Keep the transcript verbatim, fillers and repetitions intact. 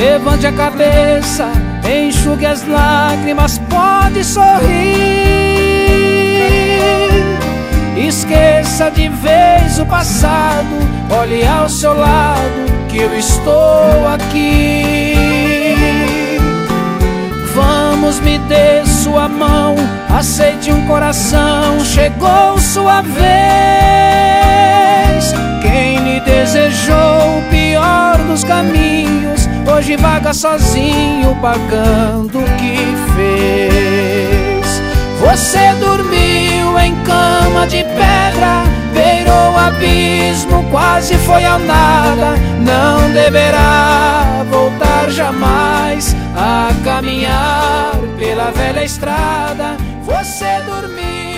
Levante a cabeça, enxugue as lágrimas, pode sorrir. Esqueça de vez o passado, olhe ao seu lado que eu estou aqui. Vamos, me dê sua mão, aceite um coração, chegou sua vez. Quem lhe desejou o pior dos caminhos, hoje vaga sozinho pagando o que fez. Você dormiu em cama de pedra, beirou o abismo, quase foi ao nada. Não deverá voltar jamais a caminhar pela velha estrada. Você dormiu